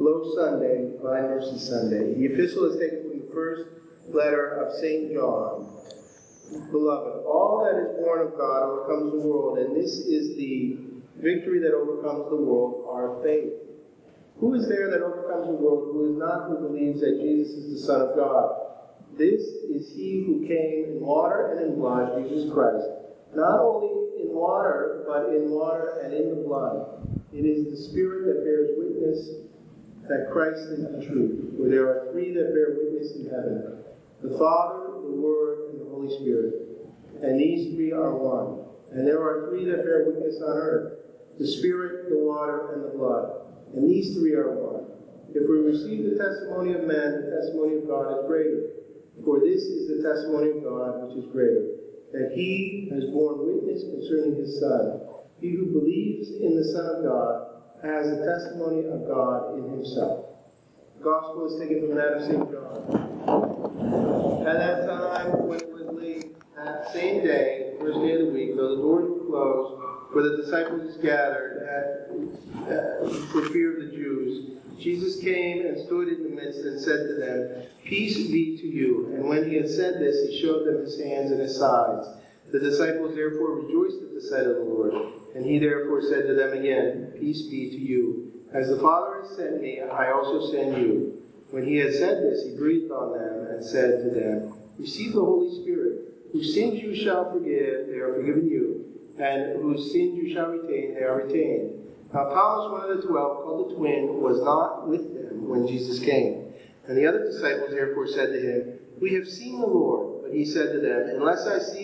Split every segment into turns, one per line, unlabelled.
Low Sunday, Divine Mercy Sunday. The epistle is taken from the first letter of St. John. Beloved, all that is born of God overcomes the world, and this is the victory that overcomes the world, our faith. Who is there that overcomes the world who is not who believes that Jesus is the Son of God? This is he who came in water and in blood, Jesus Christ. Not only in water, but in water and in the blood. It is the Spirit that bears witness that Christ is the truth. For there are three that bear witness in heaven: the Father, the Word, and the Holy Spirit. And these three are one. And there are three that bear witness on earth: the Spirit, the water, and the blood. And these three are one. If we receive the testimony of men, the testimony of God is greater. For this is the testimony of God which is greater, that he has borne witness concerning his Son. He who believes in the Son of God has the testimony of God in himself. The Gospel is taken from that of St. John. At that time, when it was late, that same day, the first day of the week, though the doors were closed, where the disciples gathered for fear of the Jews, Jesus came and stood in the midst and said to them, "Peace be to you." And when he had said this, he showed them his hands and his sides. The disciples therefore rejoiced at the sight of the Lord. And he therefore said to them again, "Peace be to you. As the Father has sent me, I also send you." When he had said this, he breathed on them and said to them, "Receive the Holy Spirit. Whose sins you shall forgive, they are forgiven you. And whose sins you shall retain, they are retained." Now Thomas, one of the 12, called the twin, was not with them when Jesus came. And the other disciples therefore said to him, "We have seen the Lord." But he said to them, Unless I see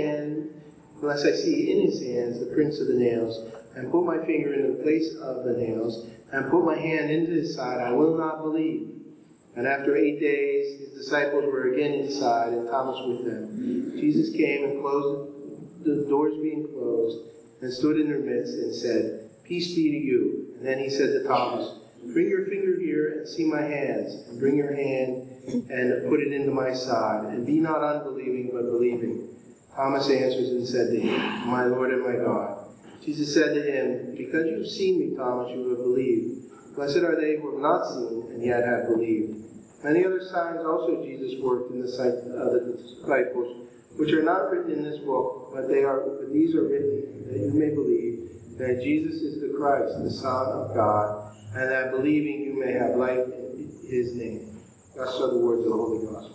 in his hands the prints of the nails, and put my finger in the place of the nails, and put my hand into his side, I will not believe. And after 8 days, his disciples were again inside, and Thomas with them. Jesus came and closed the doors being closed, and stood in their midst, and said, "Peace be to you." And then he said to Thomas, "Bring your finger here and see my hands, and bring your hand and put it into my side, and be not unbelieving, but believing." Thomas answers and said to him, "My Lord and my God." Jesus said to him, "Because you have seen me, Thomas, you have believed. Blessed are they who have not seen, and yet have believed." Many other signs also Jesus worked in the sight of the disciples, which are not written in this book, but these are written that you may believe that Jesus is the Christ, the Son of God, and that believing you may have life in his name. Thus are the words of the Holy Gospel.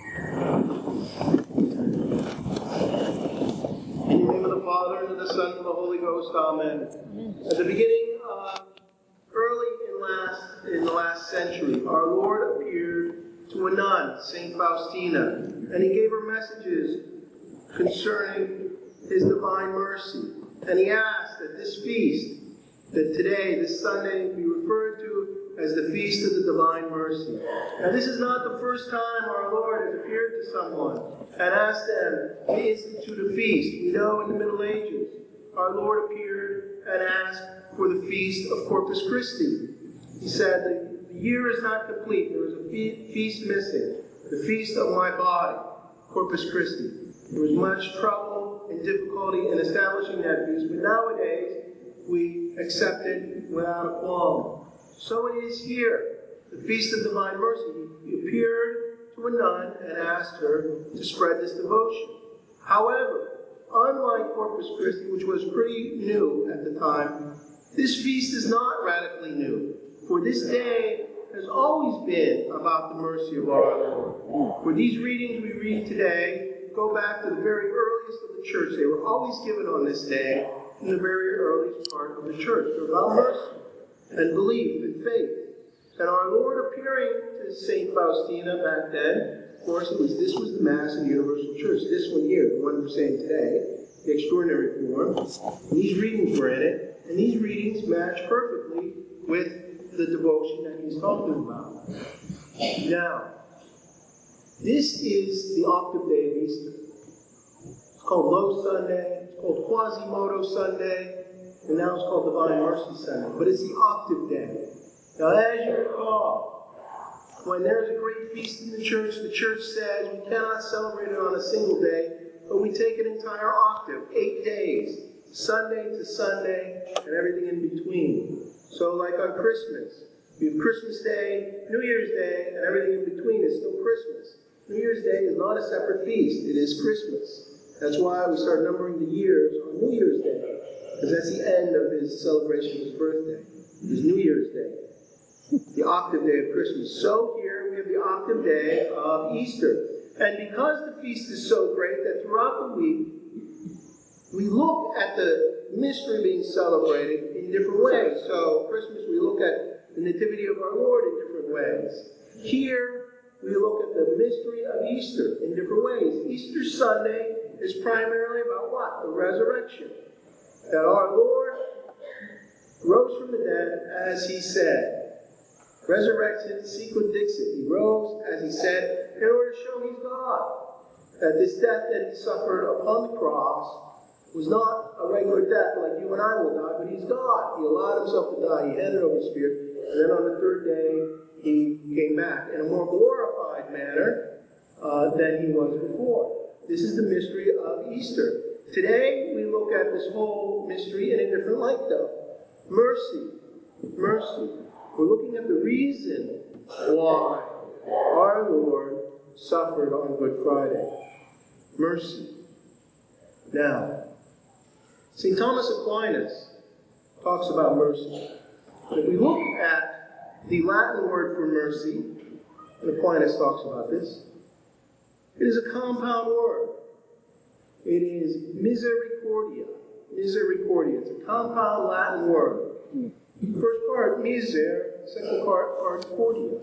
In the name of the Father, and of the Son, and of the Holy Ghost, Amen. At the beginning of early in the last century, our Lord appeared to a nun, St. Faustina, and he gave her messages concerning his divine mercy. And he asked that this feast, that today, this Sunday, be referred to as the Feast of the Divine Mercy. Now, this is not the first time our Lord has appeared to someone and asked them to institute a feast. We know in the Middle Ages, our Lord appeared and asked for the Feast of Corpus Christi. He said, the year is not complete. There is a feast missing. The Feast of my body, Corpus Christi. There was much trouble and difficulty in establishing that feast, but nowadays we accept it without a qualm. So it is here, the Feast of Divine Mercy. He appeared to a nun and asked her to spread this devotion. However, unlike Corpus Christi, which was pretty new at the time, this feast is not radically new. For this day has always been about the mercy of our Lord. For these readings we read today go back to the very earliest of the church. They were always given on this day in the very earliest part of the church. They're about mercy and belief and faith. And our Lord appearing to St. Faustina back then, of course, this was the Mass in the Universal Church. This one here, the one we're saying today, the extraordinary form. And these readings were in it, and these readings match perfectly with the devotion that he's talking about. Now, this is the octave day of Easter. It's called Low Sunday, it's called Quasimodo Sunday, and now it's called Divine Mercy Sunday. But it's the octave day. Now, as you recall, when there's a great feast in the church says we cannot celebrate it on a single day, but we take an entire octave, 8 days, Sunday to Sunday, and everything in between. So like on Christmas, We have Christmas Day, New Year's Day, and everything in between is still Christmas. New Year's Day is not a separate feast. It is Christmas. That's why we start numbering the years on New Year's Day, because that's the end of his celebration of his birthday, his New Year's Day, the octave day of Christmas. So here we have the octave day of Easter. And because the feast is so great that throughout the week, we look at the mystery being celebrated in different ways. So Christmas, we look at the nativity of our Lord in different ways. Here, we look at the mystery of Easter in different ways. Easter Sunday is primarily about what? The resurrection. That our Lord rose from the dead as he said. Resurrection, sicut dixit. He rose as he said in order to show he's God. That this death that he suffered upon the cross was not a regular death like you and I will die, but he's God. He allowed himself to die. He handed over his spirit. And then on the third day, he came back in a more glorified manner than he was before. This is the mystery of Easter. Today, we look at this whole mystery in a different light, though. Mercy. Mercy. We're looking at the reason why our Lord suffered on Good Friday. Mercy. Now, St. Thomas Aquinas talks about mercy. If we look at the Latin word for mercy, and Aquinas talks about this, it is a compound word. It is misericordia. Misericordia. It's a compound Latin word. First part, miser. Second part, cordia.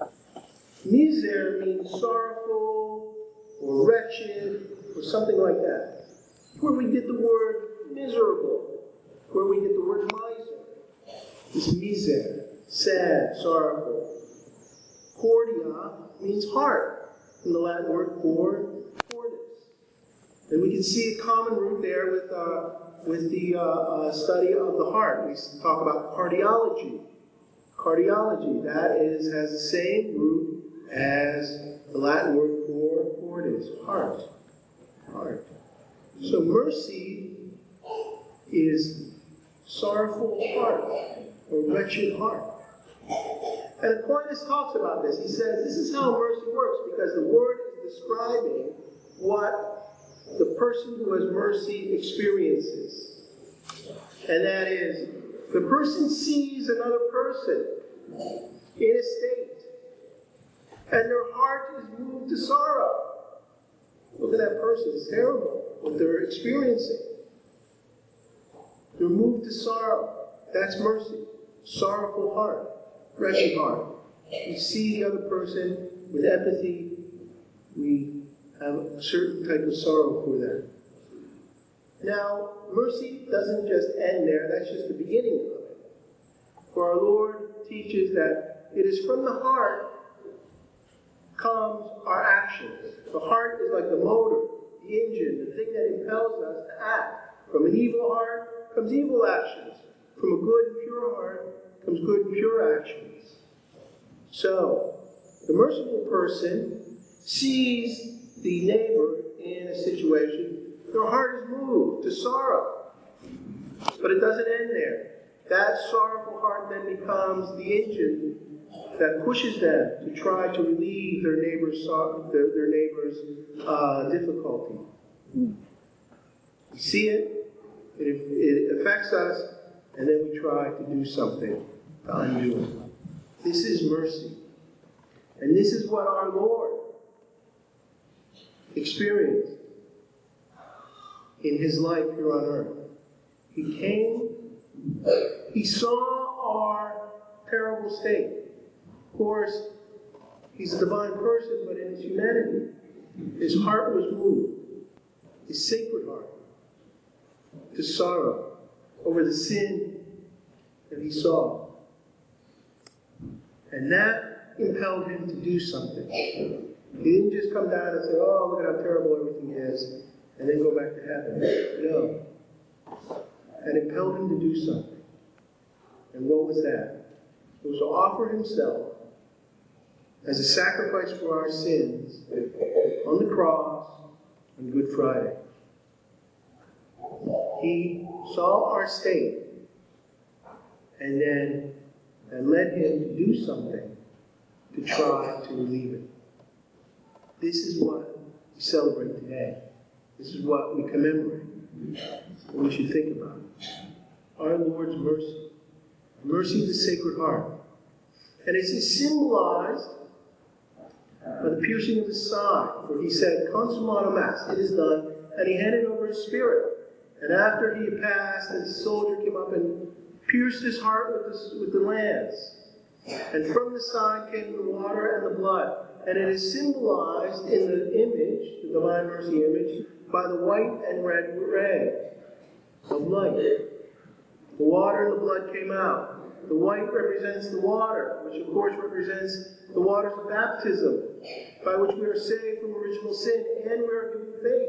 Miser means sorrowful or wretched or something like that. Where we get the word miserable, where we get the word miser, is miser, sad, sorrowful. Cordia means heart, from the Latin word cor, cordis. And we can see a common root there with the study of the heart. We talk about cardiology. Cardiology, that has the same root as the Latin word cor, cordis, heart. Heart. So mercy is sorrowful heart, or wretched heart. And Aquinas talks about this. He says this is how mercy works, because the word is describing what the person who has mercy experiences. And that is, the person sees another person in a state, and their heart is moved to sorrow. Look at that person. It's terrible what they're experiencing. They're moved to sorrow. That's mercy. Sorrowful heart. Wretched heart. We see the other person with empathy. We have a certain type of sorrow for them. Now, mercy doesn't just end there. That's just the beginning of it. For our Lord teaches that it is from the heart comes our actions. The heart is like the motor, the engine, the thing that impels us to act. From an evil heart comes evil actions. From a good and pure heart comes good and pure actions. So, the merciful person sees the neighbor in a situation, their heart is moved to sorrow. But it doesn't end there. That sorrowful heart then becomes the engine that pushes them to try to relieve their neighbor's difficulty. We see it, it affects us, and then we try to do something to undo it. This is mercy. And this is what our Lord experienced in his life here on earth. He came, he saw our terrible state. Of course, he's a divine person, but in his humanity, his heart was moved, his sacred heart, to sorrow over the sin that he saw. And that impelled him to do something. He didn't just come down and say, oh, look at how terrible everything is, and then go back to heaven. No. That impelled him to do something. And what was that? It was to offer himself as a sacrifice for our sins on the cross on Good Friday. He saw our state, and then, and led him to do something to try to relieve it. This is what we celebrate today. This is what we commemorate. And we should think about it. Our Lord's mercy. The mercy of the Sacred Heart. And it is symbolized by the piercing of his side. For he said, "Consummatum est," it is done. And he handed over his spirit. And after he had passed, the soldier came up and pierced his heart with the lance. And from the side came the water and the blood. And it is symbolized in the image, the Divine Mercy image, by the white and red ray of light. The water and the blood came out. The white represents the water, which of course represents the waters of baptism, by which we are saved from original sin, and we are given faith.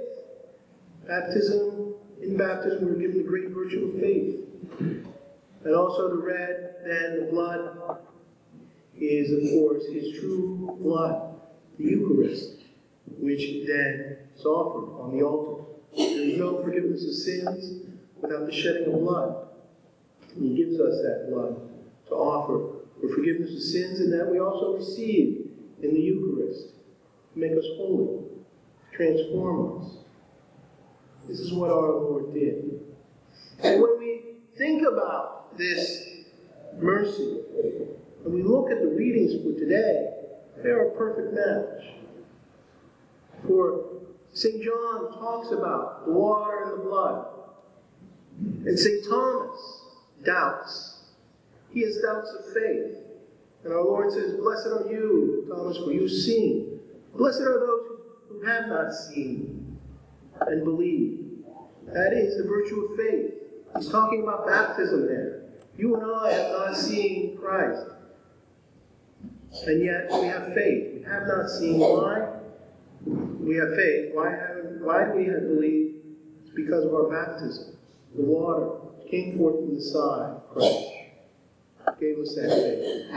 In baptism, we're given the great virtue of faith. And also the red, then the blood, is of course his true blood, the Eucharist, which then is offered on the altar. There is no forgiveness of sins without the shedding of blood. And he gives us that blood to offer for forgiveness of sins, and that we also receive in the Eucharist to make us holy, to transform us. This is what our Lord did. And when we think about this mercy, and we look at the readings for today, they are a perfect match. For St. John talks about the water and the blood. And St. Thomas doubts. He has doubts of faith. And our Lord says, "Blessed are you, Thomas, for you have seen. Blessed are those who have not seen and believe." That is the virtue of faith. He's talking about baptism there. You and I have not seen Christ. And yet we have faith. We have not seen. Why? We have faith. Why do we have belief? It's because of our baptism. The water came forth from the side of Christ. Gave us that faith.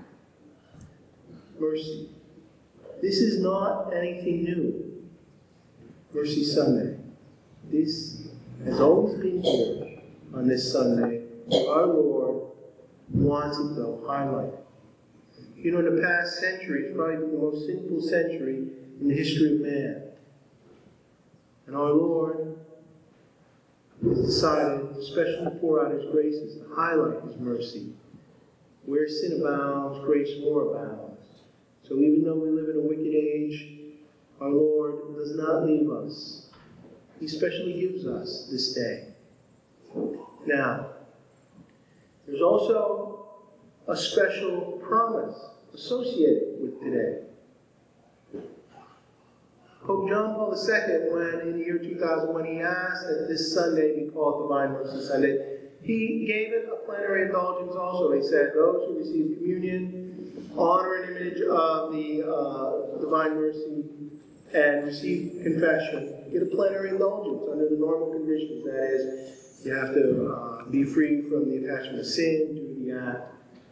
Mercy. This is not anything new. Mercy Sunday. This has always been here on this Sunday. Our Lord wants it, though, highlighted. You know, in the past century, it's probably been the most sinful century in the history of man. And our Lord has decided to especially pour out his graces, to highlight his mercy. Where sin abounds, grace more abounds. So even though we live in a wicked age, our Lord does not leave us. He especially gives us this day. Now, there's also a special promise associated with today. Pope John Paul II, when in the year 2000, when he asked that this Sunday be called Divine Mercy Sunday, he gave it a plenary indulgence also. He said, those who receive communion, honor an image of the Divine Mercy, and receive confession, get a plenary indulgence under the normal conditions. That is, you have to be free from the attachment of sin, do the act,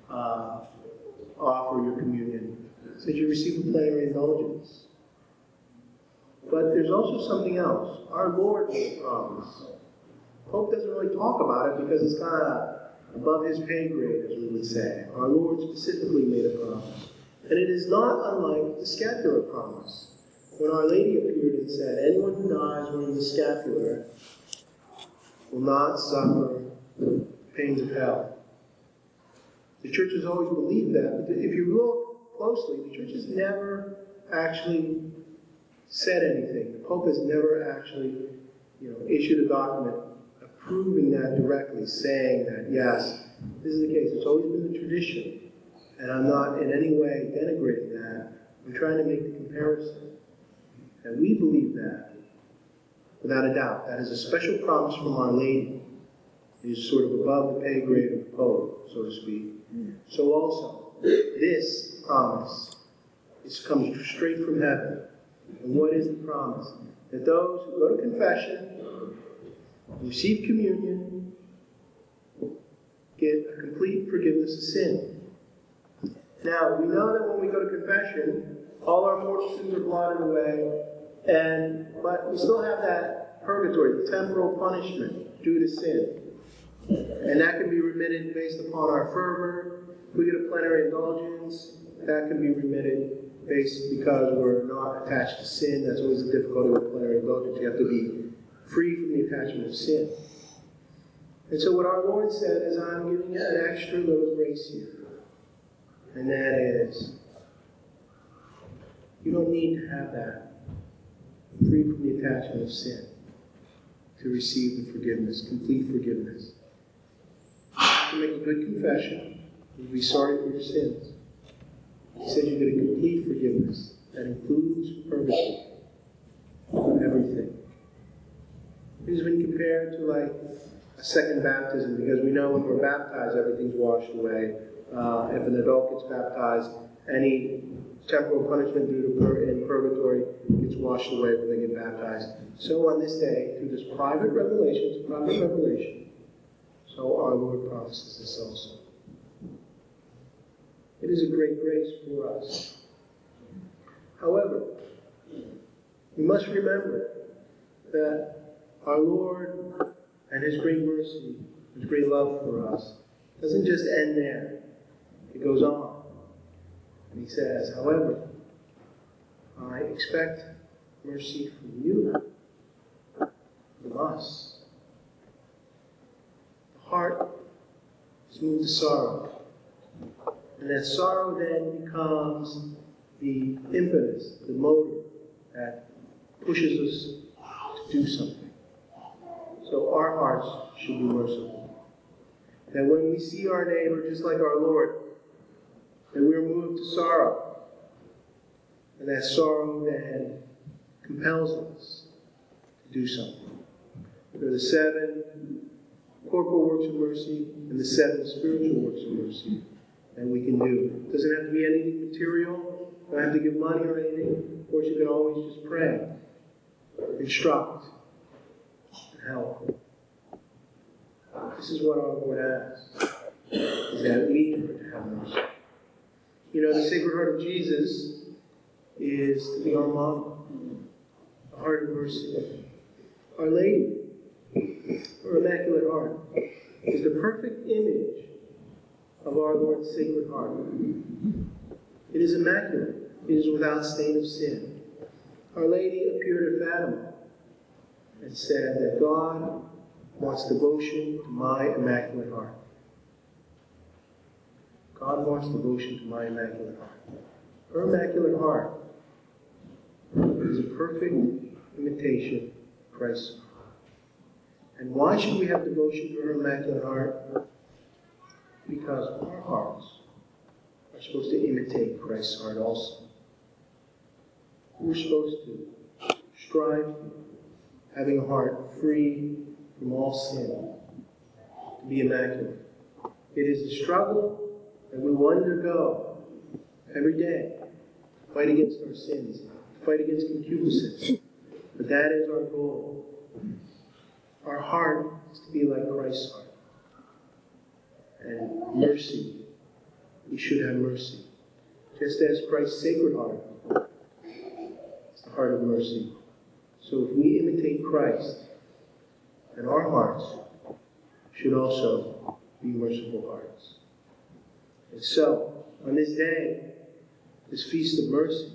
offer your communion, so that you receive a plenary indulgence. But there's also something else. Our Lord made a promise. Pope doesn't really talk about it because it's kind of above his pay grade, as we would say. Our Lord specifically made a promise. And it is not unlike the scapular promise. When Our Lady appeared and said, anyone who dies wearing the scapular will not suffer the pains of hell. The Church has always believed that, but if you look closely, the Church has never actually said anything. The Pope has never actually, issued a document approving that directly, saying that, yes, this is the case. It's always been the tradition, and I'm not in any way denigrating that. I'm trying to make the comparison. And we believe that, without a doubt. That is a special promise from Our Lady. It is sort of above the pay grade of the Pope, so to speak. So also, this promise comes straight from heaven. And what is the promise? That those who go to confession, receive communion, get a complete forgiveness of sin. Now, we know that when we go to confession, all our mortal sins are blotted away, but we still have that purgatory, the temporal punishment due to sin. And that can be remitted based upon our fervor, If we get a plenary indulgence, that can be remitted because we're not attached to sin. That's always the difficulty with plenary indulgence. You have to be free from the attachment of sin. And so what our Lord said is, I'm giving you an extra little grace here. And that is, you don't need to have that free from the attachment of sin to receive the forgiveness, complete forgiveness. You have to make a good confession and be sorry for your sins. He said you get a complete forgiveness that includes purgatory, everything. This has been compared to like a second baptism, because we know when we're baptized, everything's washed away. If an adult gets baptized, any temporal punishment due to in purgatory gets washed away when they get baptized. So on this day, through this private revelation, so our Lord promises this also. It is a great grace for us. However, we must remember that our Lord and His great mercy, His great love for us, doesn't just end there. It goes on. And He says, however, I expect mercy from you, from us. The heart is moved to sorrow. And that sorrow then becomes the impetus, the motor that pushes us to do something. So our hearts should be merciful. That when we see our neighbor just like our Lord, that we're moved to sorrow. And that sorrow then compels us to do something. There are the 7 corporal works of mercy and the 7 spiritual works of mercy that we can do. It doesn't have to be anything material. You don't have to give money or anything. Of course, you can always just pray, instruct, and help. This is what our Lord asks, is that we have mercy. You know, the Sacred Heart of Jesus is to be our model, the heart of mercy. Our Lady, her Immaculate Heart, is the perfect image of our Lord's Sacred Heart. It is immaculate. It is without stain of sin. Our Lady appeared at Fatima and said that God wants devotion to my Immaculate Heart. God wants devotion to my Immaculate Heart. Her Immaculate Heart is a perfect imitation of Christ's heart. And why should we have devotion to her Immaculate Heart? Because our hearts are supposed to imitate Christ's heart also. We're supposed to strive, having a heart free from all sin, to be immaculate. It is a struggle that we will undergo every day, to fight against our sins, to fight against concupiscence. But that is our goal. Our heart is to be like Christ's heart. And mercy, we should have mercy. Just as Christ's Sacred Heart is the heart of mercy. So if we imitate Christ, then our hearts should also be merciful hearts. And so, on this day, this Feast of Mercy,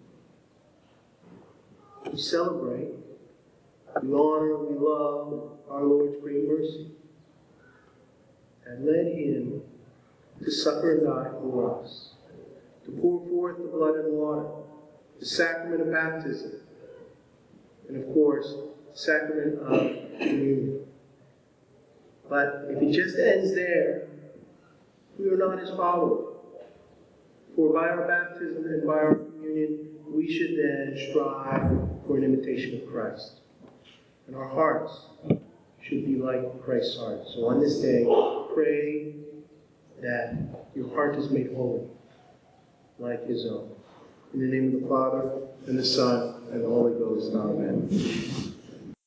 we celebrate, we honor, we love our Lord's great mercy that led Him to suffer and die for us, to pour forth the blood and water, the sacrament of baptism, and of course, the sacrament of communion. But if it just ends there, we are not His followers. For by our baptism and by our communion, we should then strive for an imitation of Christ. And our hearts should be like Christ's heart. So on this day, pray that your heart is made holy, like His own. In the name of the Father, and the Son, and the Holy Ghost. Amen.